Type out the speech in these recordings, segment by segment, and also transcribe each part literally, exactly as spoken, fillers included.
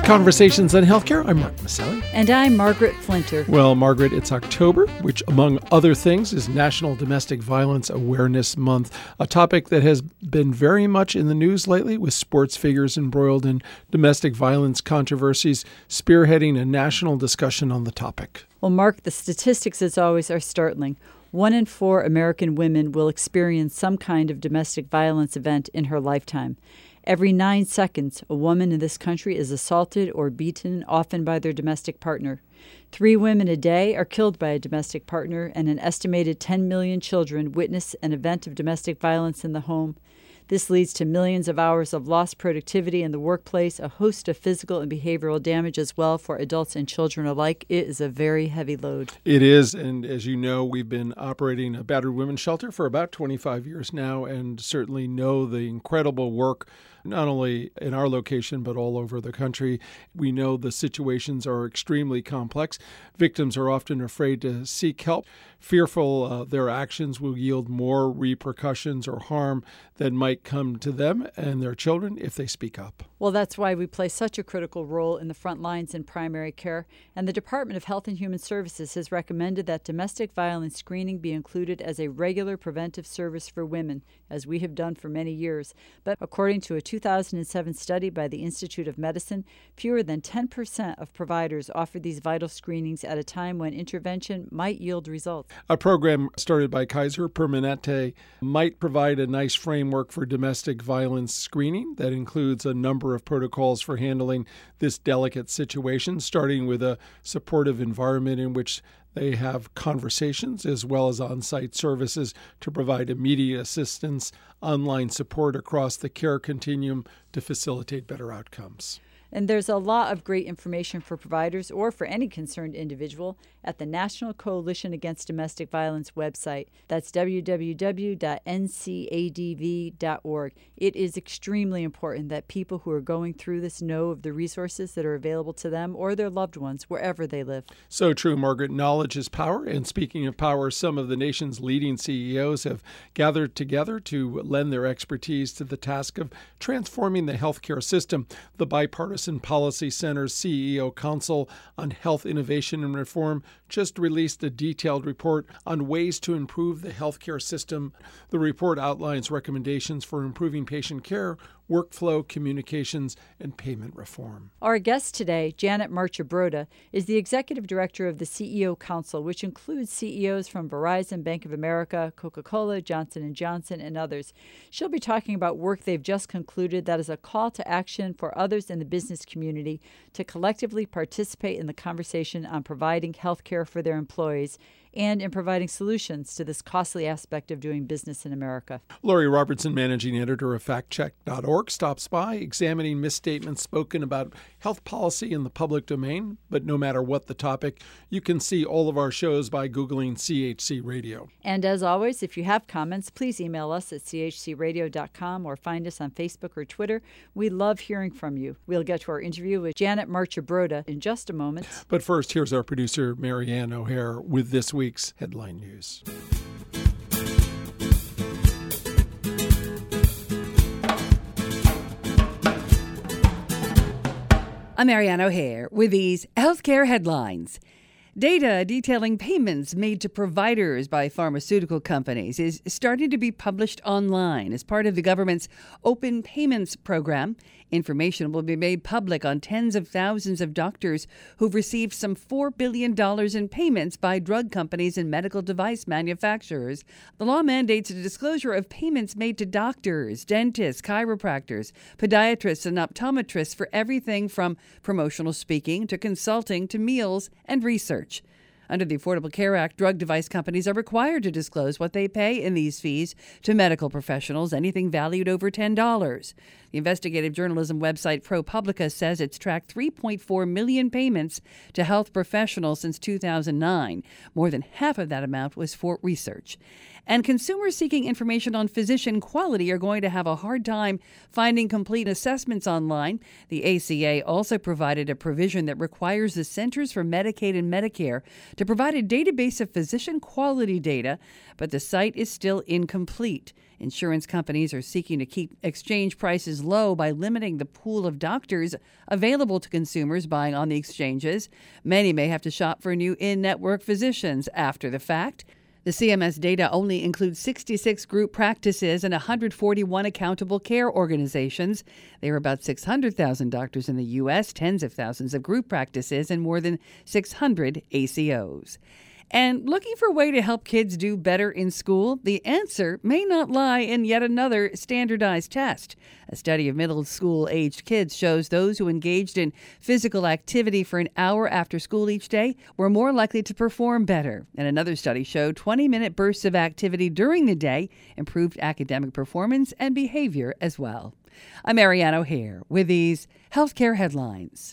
Conversations on Healthcare. I'm Mark Maselli. And I'm Margaret Flinter. Well, Margaret, it's October, which, among other things, is National Domestic Violence Awareness Month, a topic that has been very much in the news lately, with sports figures embroiled in domestic violence controversies, spearheading a national discussion on the topic. Well, Mark, the statistics, as always, are startling. One in four American women will experience some kind of domestic violence event in her lifetime. Every nine seconds, a woman in this country is assaulted or beaten, often by their domestic partner. Three women a day are killed by a domestic partner, and an estimated ten million children witness an event of domestic violence in the home. This leads to millions of hours of lost productivity in the workplace, a host of physical and behavioral damage as well for adults and children alike. It is a very heavy load. It is, and as you know, we've been operating a battered women's shelter for about twenty-five years now, and certainly know the incredible work not only in our location, but all over the country. We know the situations are extremely complex. Victims are often afraid to seek help, fearful uh, their actions will yield more repercussions or harm that might come to them and their children if they speak up. Well, that's why we play such a critical role in the front lines in primary care, and the Department of Health and Human Services has recommended that domestic violence screening be included as a regular preventive service for women, as we have done for many years. But according to a two thousand seven study by the Institute of Medicine, fewer than ten percent of providers offer these vital screenings at a time when intervention might yield results. A program started by Kaiser Permanente might provide a nice framework for domestic violence screening that includes a number of protocols for handling this delicate situation, starting with a supportive environment in which they have conversations as well as on-site services to provide immediate assistance, online support across the care continuum to facilitate better outcomes. And there's a lot of great information for providers or for any concerned individual at the National Coalition Against Domestic Violence website. That's w w w dot n c a d v dot org. It is extremely important that people who are going through this know of the resources that are available to them or their loved ones wherever they live. So true, Margaret. Knowledge is power. And speaking of power, some of the nation's leading C E Os have gathered together to lend their expertise to the task of transforming the healthcare system. The bipartisan Policy Center's C E O Council on Health Innovation and Reform just released a detailed report on ways to improve the healthcare system. The report outlines recommendations for improving patient care, workflow, communications, and payment reform. Our guest today, Janet Marchibroda, is the executive director of the C E O Council, which includes C E Os from Verizon, Bank of America, Coca-Cola, Johnson and Johnson, and others. She'll be talking about work they've just concluded that is a call to action for others in the business community to collectively participate in the conversation on providing health care for their employees and in providing solutions to this costly aspect of doing business in America. Lori Robertson, managing editor of fact check dot org, stops by examining misstatements spoken about health policy in the public domain. But no matter what the topic, you can see all of our shows by Googling C H C Radio. And as always, if you have comments, please email us at c h c radio dot com or find us on Facebook or Twitter. We love hearing from you. We'll get to our interview with Janet Marchibroda in just a moment. But first, here's our producer, Marianne O'Hare, with this week's headline news. I'm Marianne O'Hare with these healthcare headlines. Data detailing payments made to providers by pharmaceutical companies is starting to be published online as part of the government's Open Payments program. Information will be made public on tens of thousands of doctors who've received some four billion dollars in payments by drug companies and medical device manufacturers. The law mandates the disclosure of payments made to doctors, dentists, chiropractors, podiatrists, and optometrists for everything from promotional speaking to consulting to meals and research. Under the Affordable Care Act, drug device companies are required to disclose what they pay in these fees to medical professionals, anything valued over ten dollars. The investigative journalism website ProPublica says it's tracked three point four million payments to health professionals since two thousand nine. More than half of that amount was for research. And consumers seeking information on physician quality are going to have a hard time finding complete assessments online. The A C A also provided a provision that requires the Centers for Medicaid and Medicare to provide a database of physician quality data, but the site is still incomplete. Insurance companies are seeking to keep exchange prices low by limiting the pool of doctors available to consumers buying on the exchanges. Many may have to shop for new in-network physicians after the fact. The C M S data only includes sixty-six group practices and one hundred forty-one accountable care organizations. There are about six hundred thousand doctors in the U S, tens of thousands of group practices, and more than six hundred A C Os. And looking for a way to help kids do better in school? The answer may not lie in yet another standardized test. A study of middle school-aged kids shows those who engaged in physical activity for an hour after school each day were more likely to perform better. And another study showed twenty-minute bursts of activity during the day improved academic performance and behavior as well. I'm Marianne O'Hare with these healthcare headlines.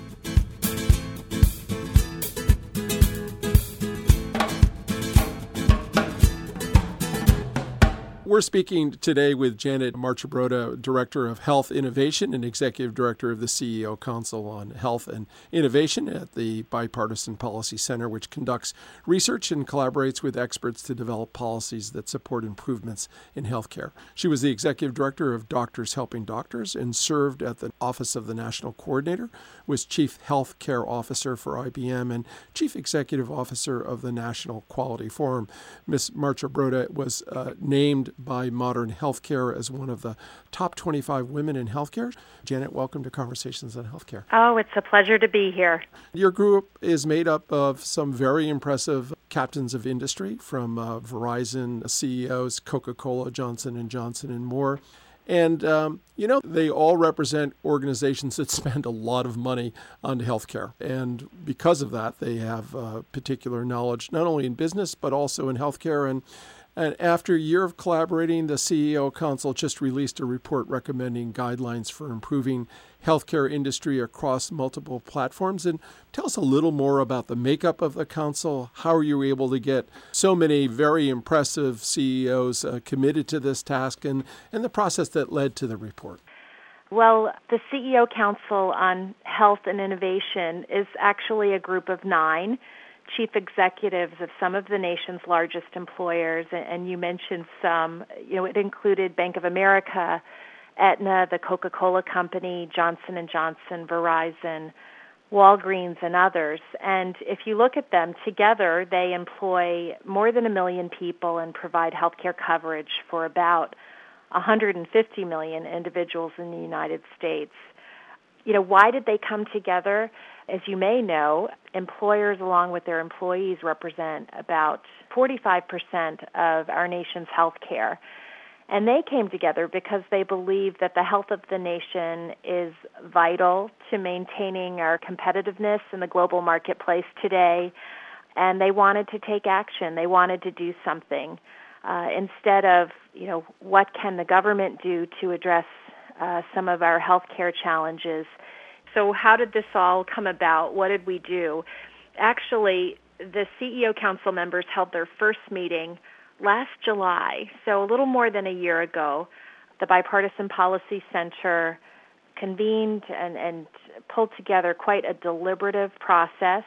We're speaking today with Janet Marchibroda, Director of Health Innovation and Executive Director of the C E O Council on Health and Innovation at the Bipartisan Policy Center, which conducts research and collaborates with experts to develop policies that support improvements in healthcare. She was the Executive Director of Doctors Helping Doctors and served at the Office of the National Coordinator, was Chief Health Care Officer for I B M, and Chief Executive Officer of the National Quality Forum. Miz Marchibroda was uh, named by Modern Healthcare as one of the top twenty-five women in healthcare. Janet, welcome to Conversations on Healthcare. Oh, it's a pleasure to be here. Your group is made up of some very impressive captains of industry, from uh, Verizon C E Os, Coca-Cola, Johnson and Johnson, and more. And, um, you know, they all represent organizations that spend a lot of money on healthcare. And because of that, they have uh, particular knowledge, not only in business, but also in healthcare. And And after a year of collaborating, the C E O Council just released a report recommending guidelines for improving healthcare industry across multiple platforms. And tell us a little more about the makeup of the council. How are you able to get so many very impressive C E Os uh, committed to this task, and, and the process that led to the report? Well, the C E O Council on Health and Innovation is actually a group of nine chief executives of some of the nation's largest employers, and you mentioned some. You know, it included Bank of America, Aetna, the Coca-Cola Company, Johnson and Johnson, Verizon, Walgreens, and others. And if you look at them together, they employ more than a million people and provide healthcare coverage for about one hundred fifty million individuals in the United States. You know, why did they come together? As you may know, employers along with their employees represent about forty-five percent of our nation's health care. And they came together because they believe that the health of the nation is vital to maintaining our competitiveness in the global marketplace today. And they wanted to take action. They wanted to do something. Uh, instead of, you know, what can the government do to address uh, some of our health care challenges? So how did this all come about? What did we do? Actually, the C E O Council members held their first meeting last July, so a little more than a year ago. The Bipartisan Policy Center convened and, and pulled together quite a deliberative process,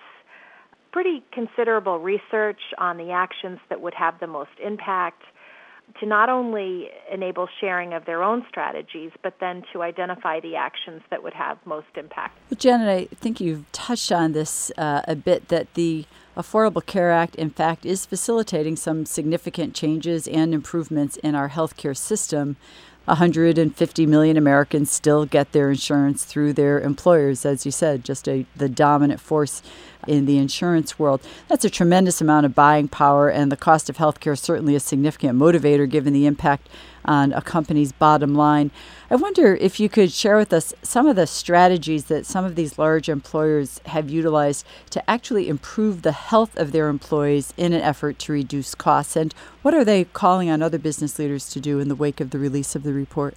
pretty considerable research on the actions that would have the most impact, to not only enable sharing of their own strategies, but then to identify the actions that would have most impact. Well, Janet, I think you've touched on this uh, a bit, that the Affordable Care Act, in fact, is facilitating some significant changes and improvements in our healthcare system. one hundred fifty million Americans still get their insurance through their employers, as you said, just a, the dominant force in the insurance world. That's a tremendous amount of buying power, and the cost of healthcare is certainly a significant motivator given the impact on a company's bottom line. I wonder if you could share with us some of the strategies that some of these large employers have utilized to actually improve the health of their employees in an effort to reduce costs, and what are they calling on other business leaders to do in the wake of the release of the report?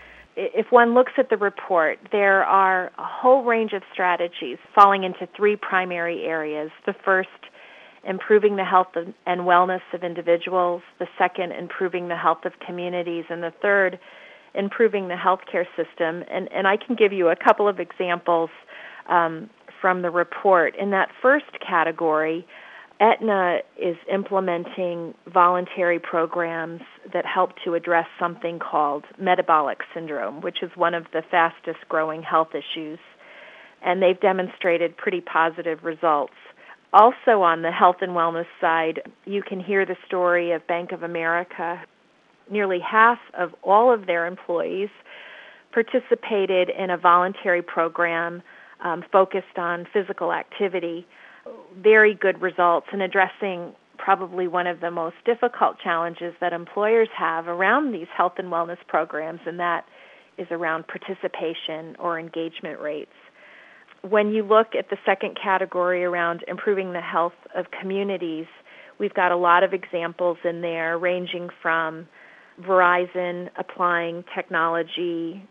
If one looks at the report, there are a whole range of strategies falling into three primary areas. The first improving the health of, and wellness of individuals, the second, improving the health of communities, and the third, improving the healthcare system. And, and I can give you a couple of examples um, from the report. In that first category, Aetna is implementing voluntary programs that help to address something called metabolic syndrome, which is one of the fastest growing health issues. And they've demonstrated pretty positive results. Also on the health and wellness side, you can hear the story of Bank of America. Nearly half of all of their employees participated in a voluntary program um, focused on physical activity. Very good results in addressing probably one of the most difficult challenges that employers have around these health and wellness programs, and that is around participation or engagement rates. When you look at the second category around improving the health of communities, we've got a lot of examples in there ranging from Verizon applying technology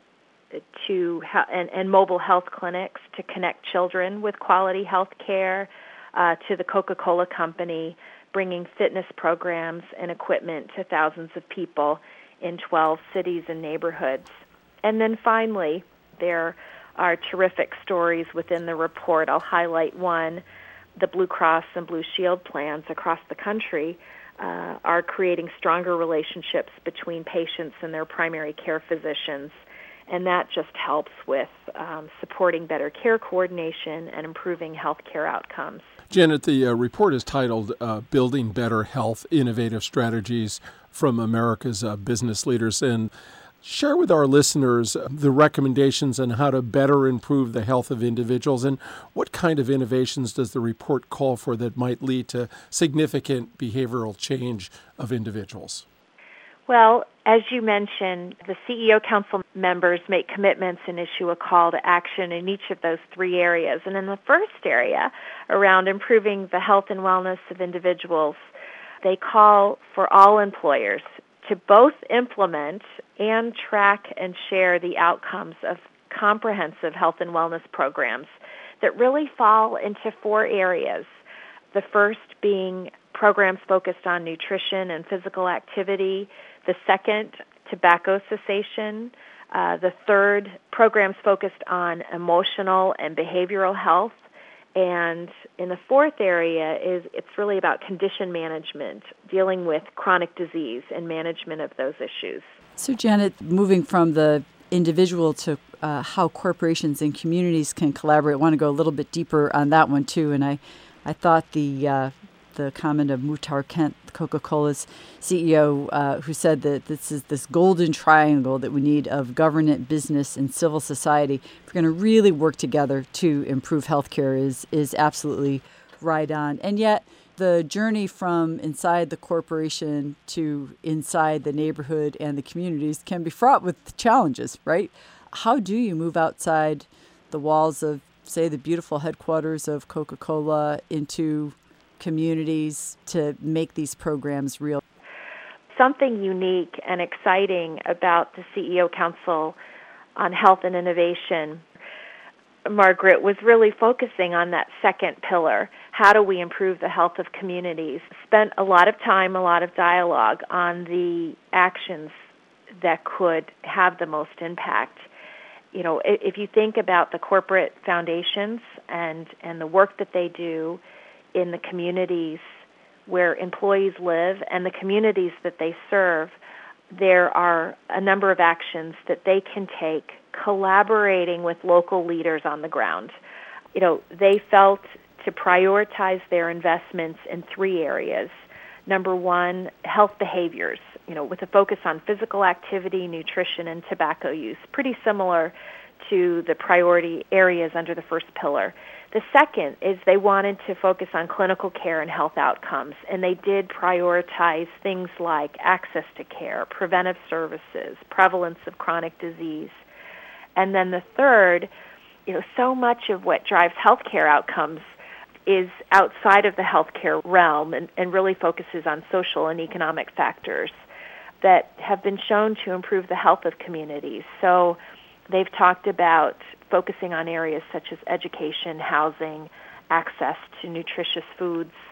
to and, and mobile health clinics to connect children with quality health care, uh, to the Coca-Cola Company bringing fitness programs and equipment to thousands of people in twelve cities and neighborhoods. And then finally, there are terrific stories within the report. I'll highlight one. The Blue Cross and Blue Shield plans across the country uh, are creating stronger relationships between patients and their primary care physicians. And that just helps with um, supporting better care coordination and improving healthcare outcomes. Janet, the uh, report is titled uh, Building Better Health, Innovative Strategies from America's uh, Business Leaders. And share with our listeners the recommendations on how to better improve the health of individuals, and what kind of innovations does the report call for that might lead to significant behavioral change of individuals? Well, as you mentioned, the C E O Council members make commitments and issue a call to action in each of those three areas. And in the first area, around improving the health and wellness of individuals, they call for all employers to both implement and track and share the outcomes of comprehensive health and wellness programs that really fall into four areas. The first being programs focused on nutrition and physical activity. The second, tobacco cessation. Uh, the third, programs focused on emotional and behavioral health. And in the fourth area is it's really about condition management, dealing with chronic disease and management of those issues. So, Janet, moving from the individual to uh, how corporations and communities can collaborate, I want to go a little bit deeper on that one, too. And I, I thought the uh, the comment of Muhtar Kent, Coca-Cola's C E O, uh, who said that this is this golden triangle that we need of government, business, and civil society. If we're going to really work together to improve healthcare, is is absolutely right on. And yet, the journey from inside the corporation to inside the neighborhood and the communities can be fraught with challenges, right? How do you move outside the walls of, say, the beautiful headquarters of Coca-Cola into communities to make these programs real? Something unique and exciting about the C E O Council on Health and Innovation, Margaret, was really focusing on that second pillar. How do we improve the health of communities? Spent a lot of time, a lot of dialogue on the actions that could have the most impact. You know, if you think about the corporate foundations and, and the work that they do in the communities where employees live and the communities that they serve, there are a number of actions that they can take collaborating with local leaders on the ground. You know, they felt to prioritize their investments in three areas. Number one, health behaviors, you know, with a focus on physical activity, nutrition, and tobacco use, pretty similar to the priority areas under the first pillar. The second is they wanted to focus on clinical care and health outcomes, and they did prioritize things like access to care, preventive services, prevalence of chronic disease. And then the third, you know, so much of what drives healthcare outcomes is outside of the healthcare realm and, and really focuses on social and economic factors that have been shown to improve the health of communities. So they've talked about focusing on areas such as education, housing, access to nutritious foods,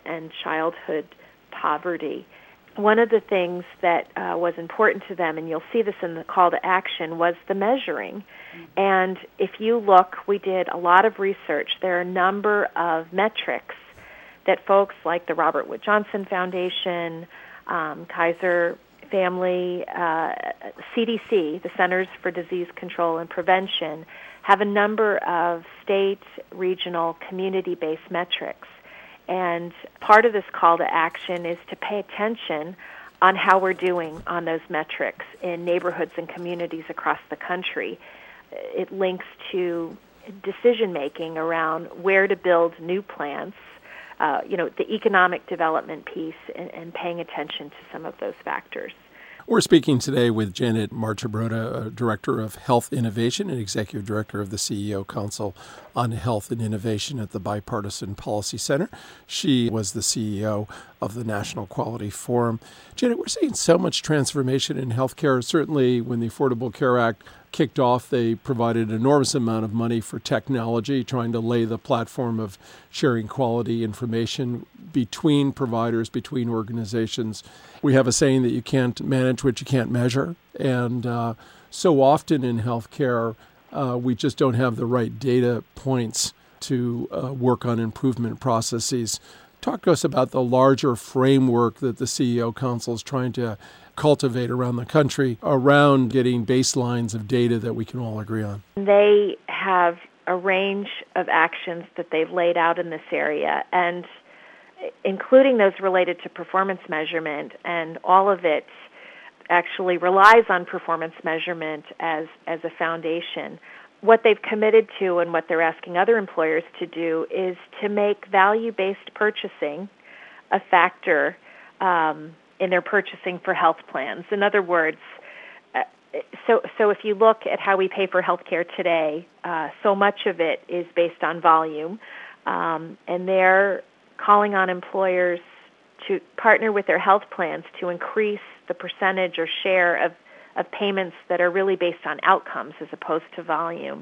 and childhood poverty. One of the things that uh, was important to them, and you'll see this in the call to action, was the measuring. And if you look, we did a lot of research. There are a number of metrics that folks like the Robert Wood Johnson Foundation, um, Kaiser Family, uh, C D C, the Centers for Disease Control and Prevention, have a number of state, regional, community-based metrics. And part of this call to action is to pay attention on how we're doing on those metrics in neighborhoods and communities across the country. It links to decision-making around where to build new plants, uh, you know, the economic development piece, and, and paying attention to some of those factors. We're speaking today with Janet Marcibroda, Director of Health Innovation and Executive Director of the C E O Council on Health and Innovation at the Bipartisan Policy Center. She was the C E O of the National Quality Forum. Janet, we're seeing so much transformation in healthcare. Certainly when the Affordable Care Act kicked off, they provided an enormous amount of money for technology, trying to lay the platform of sharing quality information between providers, between organizations. We have a saying that you can't manage what you can't measure. And uh, so often in healthcare, uh, we just don't have the right data points to uh, work on improvement processes. Talk to us about the larger framework that the C E O Council is trying to cultivate around the country around getting baselines of data that we can all agree on. They have a range of actions that they've laid out in this area, and including those related to performance measurement, and all of it actually relies on performance measurement as, as a foundation. What they've committed to and what they're asking other employers to do is to make value-based purchasing a factor um, in their purchasing for health plans. In other words, uh, so so if you look at how we pay for health care today, uh, so much of it is based on volume, um, and they're calling on employers to partner with their health plans to increase the percentage or share of, of payments that are really based on outcomes as opposed to volume.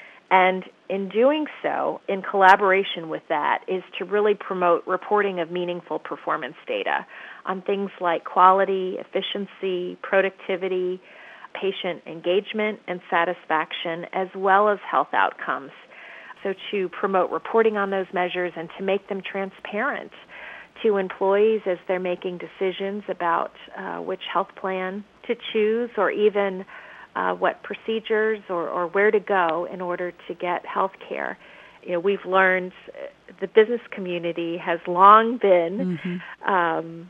And in doing so, in collaboration with that, is to really promote reporting of meaningful performance data on things like quality, efficiency, productivity, patient engagement and satisfaction, as well as health outcomes. So to promote reporting on those measures and to make them transparent to employees as they're making decisions about uh, which health plan to choose, or even uh, what procedures or, or where to go in order to get health care. You know, we've learned the business community has long been mm-hmm. um,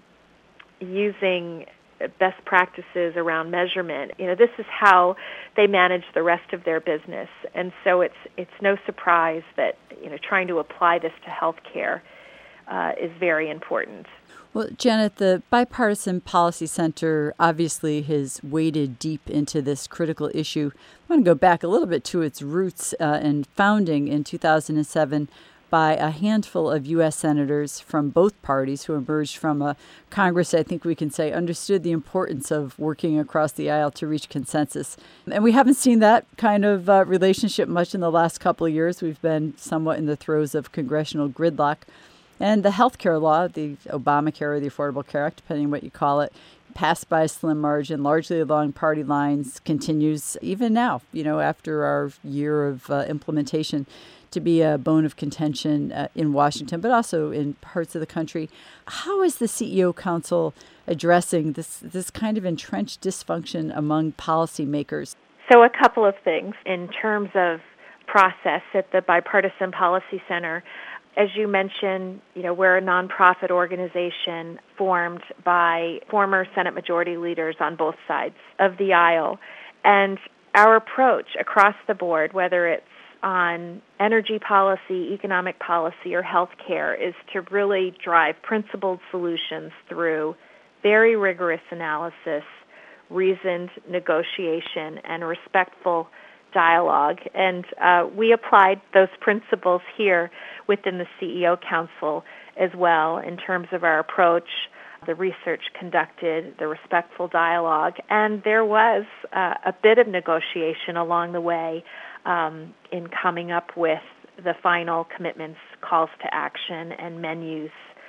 using best practices around measurement. You know, this is how they manage the rest of their business, and so it's it's no surprise that, you know, trying to apply this to healthcare uh, is very important. Well, Janet, the Bipartisan Policy Center obviously has waded deep into this critical issue. I want to go back a little bit to its roots uh, and founding in two thousand seven by a handful of U S senators from both parties who emerged from a Congress, I think we can say, understood the importance of working across the aisle to reach consensus. And we haven't seen that kind of uh, relationship much in the last couple of years. We've been somewhat in the throes of congressional gridlock. And the health care law, the Obamacare or the Affordable Care Act, depending on what you call it, passed by a slim margin, largely along party lines, continues even now, you know, after our year of uh, implementation, to be a bone of contention uh, in Washington, but also in parts of the country. How is the C E O Council addressing this, this kind of entrenched dysfunction among policymakers? So a couple of things in terms of process at the Bipartisan Policy Center. As you mentioned, you know, we're a nonprofit organization formed by former Senate Majority Leaders on both sides of the aisle. And our approach across the board, whether it's on energy policy, economic policy, or health care, is to really drive principled solutions through very rigorous analysis, reasoned negotiation, and respectful dialogue. And uh, we applied those principles here within the C E O Council as well in terms of our approach, the research conducted, the respectful dialogue, and there was uh, a bit of negotiation along the way um, in coming up with the final commitments, calls to action, and menus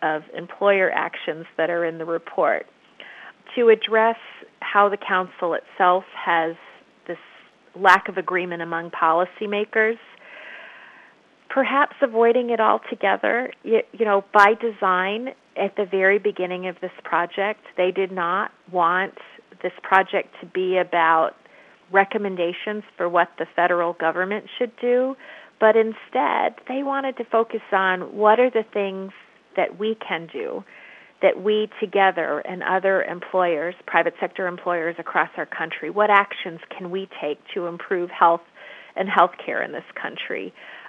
of employer actions that are in the report. To address how the council itself has this lack of agreement among policymakers, perhaps avoiding it altogether. You, you know, by design, at the very beginning of this project, they did not want this project to be about recommendations for what the federal government should do, but instead they wanted to focus on what are the things that we can do, that we together and other employers, private sector employers across our country, what actions can we take to improve health and health care in this country.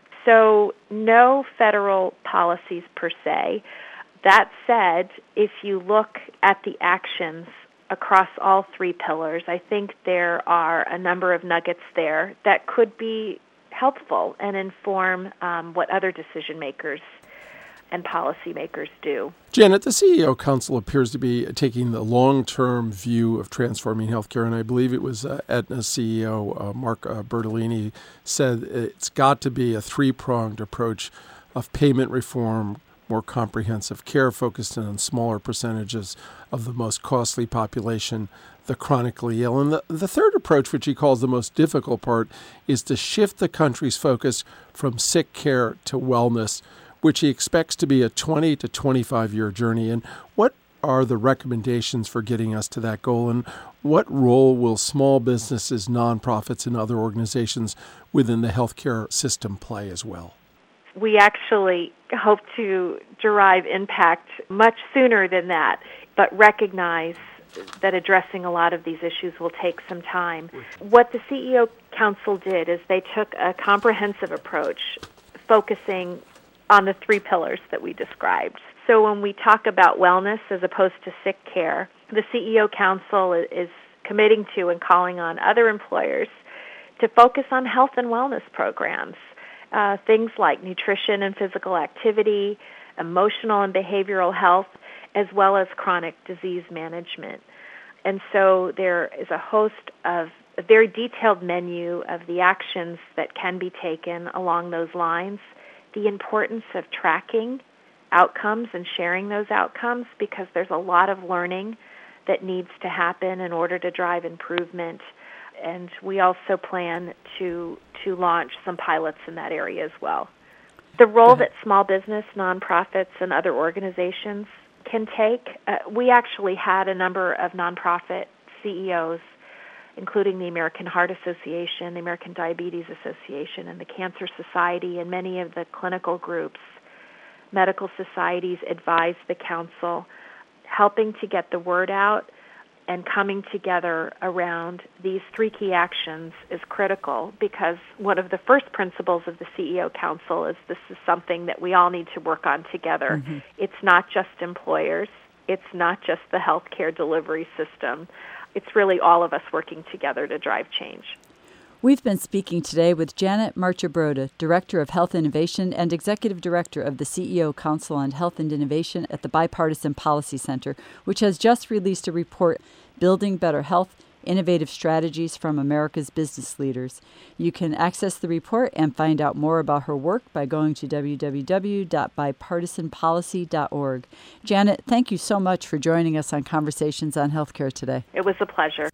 So no federal policies per se. That said, if you look at the actions across all three pillars, I think there are a number of nuggets there that could be helpful and inform um, what other decision makers and policymakers do. Janet, the C E O Council appears to be taking the long-term view of transforming healthcare, and I believe it was uh, Aetna's C E O, uh, Mark uh, Bertolini, said it's got to be a three-pronged approach of payment reform, more comprehensive care focused on smaller percentages of the most costly population, the chronically ill. And the, the third approach, which he calls the most difficult part, is to shift the country's focus from sick care to wellness, which he expects to be a twenty to twenty-five year journey. And what are the recommendations for getting us to that goal? And what role will small businesses, nonprofits, and other organizations within the healthcare system play as well? We actually hope to derive impact much sooner than that, but recognize that addressing a lot of these issues will take some time. What the C E O Council did is they took a comprehensive approach focusing on the three pillars that we described. So when we talk about wellness as opposed to sick care, the C E O Council is committing to and calling on other employers to focus on health and wellness programs, uh, things like nutrition and physical activity, emotional and behavioral health, as well as chronic disease management. And so there is a host of a very detailed menu of the actions that can be taken along those lines. The importance of tracking outcomes and sharing those outcomes, because there's a lot of learning that needs to happen in order to drive improvement. And we also plan to to launch some pilots in that area as well. The role that small business, nonprofits, and other organizations can take, uh, we actually had a number of nonprofit C E Os, including the American Heart Association, the American Diabetes Association, and the Cancer Society, and many of the clinical groups, medical societies advise the council, helping to get the word out and coming together around these three key actions is critical, because one of the first principles of the C E O Council is this is something that we all need to work on together. Mm-hmm. It's not just employers. It's not just the healthcare delivery system. It's really all of us working together to drive change. We've been speaking today with Janet Marchibroda, Director of Health Innovation and Executive Director of the C E O Council on Health and Innovation at the Bipartisan Policy Center, which has just released a report, Building Better Health, Innovative Strategies from America's Business Leaders. You can access the report and find out more about her work by going to w w w dot bipartisan policy dot org. Janet, thank you so much for joining us on Conversations on Healthcare today. It was a pleasure.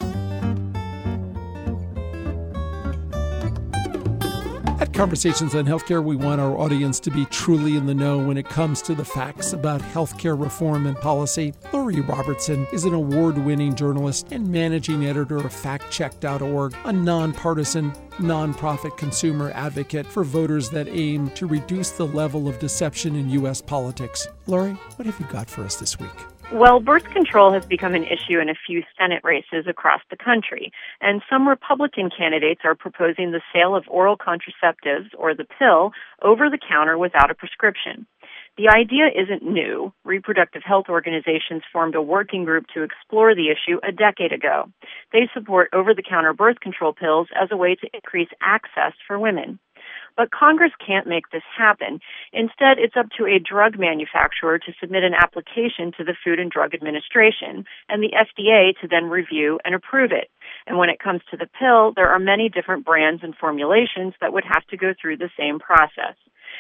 At Conversations on Healthcare, we want our audience to be truly in the know when it comes to the facts about healthcare reform and policy. Lori Robertson is an award-winning journalist and managing editor of fact check dot org, a nonpartisan, nonprofit consumer advocate for voters that aim to reduce the level of deception in U S politics. Lori, what have you got for us this week? Well, birth control has become an issue in a few Senate races across the country, and some Republican candidates are proposing the sale of oral contraceptives, or the pill, over the counter without a prescription. The idea isn't new. Reproductive health organizations formed a working group to explore the issue a decade ago. They support over-the-counter birth control pills as a way to increase access for women. But Congress can't make this happen. Instead, it's up to a drug manufacturer to submit an application to the Food and Drug Administration and the F D A to then review and approve it. And when it comes to the pill, there are many different brands and formulations that would have to go through the same process.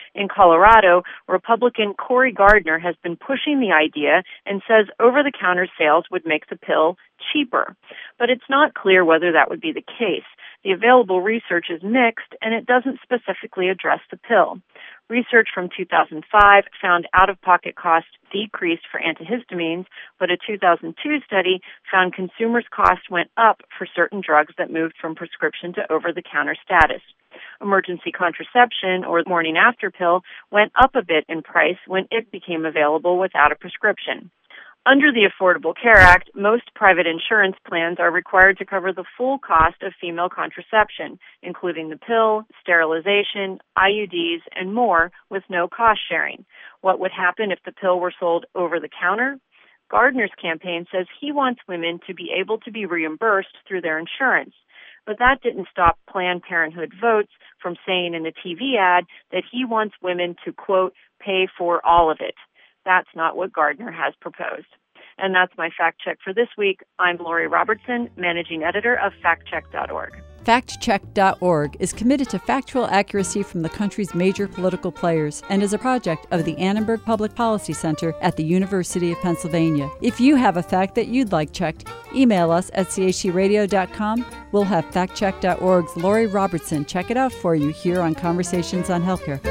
In Colorado, Republican Cory Gardner has been pushing the idea and says over-the-counter sales would make the pill cheaper. But it's not clear whether that would be the case. The available research is mixed, and it doesn't specifically address the pill. Research from two thousand five found out-of-pocket costs decreased for antihistamines, but a two thousand two study found consumers' costs went up for certain drugs that moved from prescription to over-the-counter status. Emergency contraception, or morning after pill, went up a bit in price when it became available without a prescription. Under the Affordable Care Act, most private insurance plans are required to cover the full cost of female contraception, including the pill, sterilization, I U Ds, and more, with no cost sharing. What would happen if the pill were sold over the counter? Gardner's campaign says he wants women to be able to be reimbursed through their insurance. But that didn't stop Planned Parenthood Votes from saying in a T V ad that he wants women to, quote, pay for all of it. That's not what Gardner has proposed. And that's my fact check for this week. I'm Lori Robertson, managing editor of fact check dot org. fact check dot org is committed to factual accuracy from the country's major political players and is a project of the Annenberg Public Policy Center at the University of Pennsylvania. If you have a fact that you'd like checked, email us at c h c radio dot com. We'll have fact check dot org's Lori Robertson check it out for you here on Conversations on Healthcare.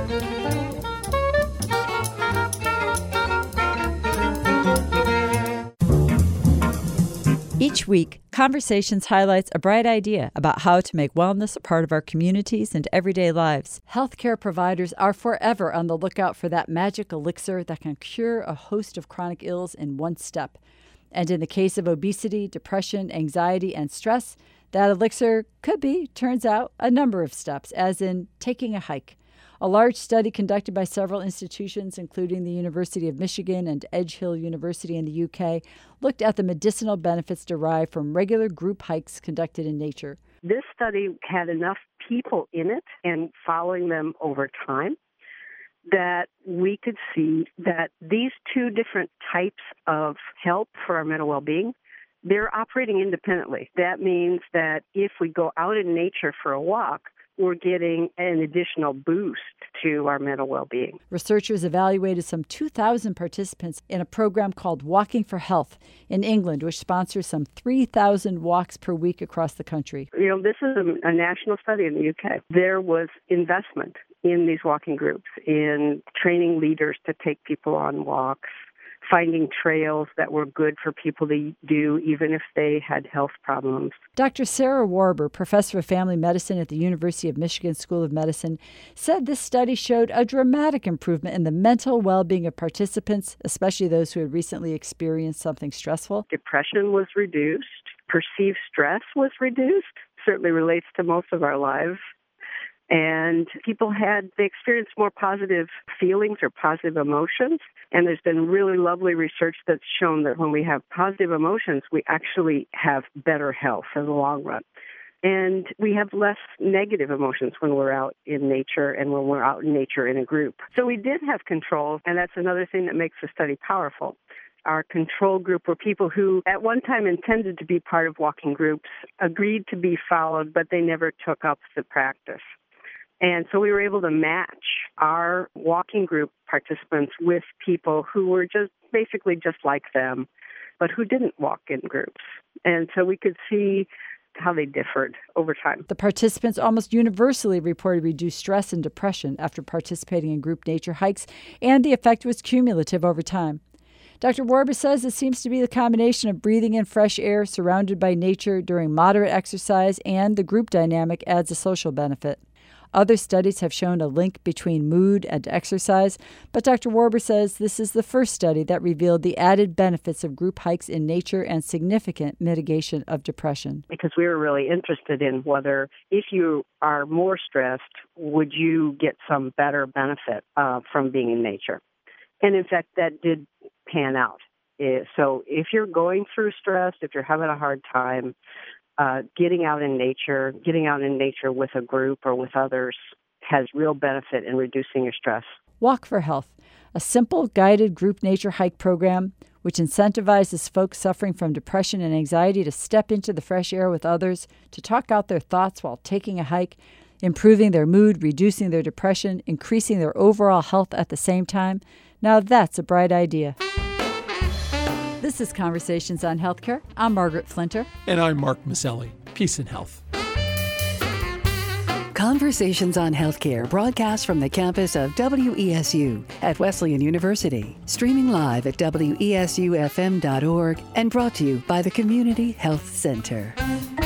Each week, Conversations highlights a bright idea about how to make wellness a part of our communities and everyday lives. Healthcare providers are forever on the lookout for that magic elixir that can cure a host of chronic ills in one step. And in the case of obesity, depression, anxiety, and stress, that elixir could be, turns out, a number of steps, as in taking a hike. A large study conducted by several institutions, including the University of Michigan and Edge Hill University in the U K, looked at the medicinal benefits derived from regular group hikes conducted in nature. This study had enough people in it and following them over time that we could see that these two different types of help for our mental well-being, they're operating independently. That means that if we go out in nature for a walk, we're getting an additional boost to our mental well-being. Researchers evaluated some two thousand participants in a program called Walking for Health in England, which sponsors some three thousand walks per week across the country. You know, this is a, a national study in the U K. There was investment in these walking groups, in training leaders to take people on walks, finding trails that were good for people to do even if they had health problems. Doctor Sarah Warber, professor of family medicine at the University of Michigan School of Medicine, said this study showed a dramatic improvement in the mental well-being of participants, especially those who had recently experienced something stressful. Depression was reduced. Perceived stress was reduced. Certainly relates to most of our lives. And people had, they experienced more positive feelings or positive emotions. And there's been really lovely research that's shown that when we have positive emotions, we actually have better health in the long run. And we have less negative emotions when we're out in nature and when we're out in nature in a group. So we did have control, and that's another thing that makes the study powerful. Our control group were people who at one time intended to be part of walking groups, agreed to be followed, but they never took up the practice. And so we were able to match our walking group participants with people who were just basically just like them, but who didn't walk in groups. And so we could see how they differed over time. The participants almost universally reported reduced stress and depression after participating in group nature hikes, and the effect was cumulative over time. Doctor Warber says it seems to be the combination of breathing in fresh air surrounded by nature during moderate exercise and the group dynamic adds a social benefit. Other studies have shown a link between mood and exercise, but Doctor Warber says this is the first study that revealed the added benefits of group hikes in nature and significant mitigation of depression. Because we were really interested in whether if you are more stressed, would you get some better benefit uh, from being in nature? And in fact, that did pan out. So if you're going through stress, if you're having a hard time, Uh, getting out in nature, getting out in nature with a group or with others has real benefit in reducing your stress. Walk for Health, a simple guided group nature hike program which incentivizes folks suffering from depression and anxiety to step into the fresh air with others, to talk out their thoughts while taking a hike, improving their mood, reducing their depression, increasing their overall health at the same time. Now that's a bright idea. This is Conversations on Healthcare. I'm Margaret Flinter. And I'm Mark Maselli. Peace and health. Conversations on Healthcare broadcast from the campus of W E S U at Wesleyan University, streaming live at W E S U F M dot org and brought to you by the Community Health Center.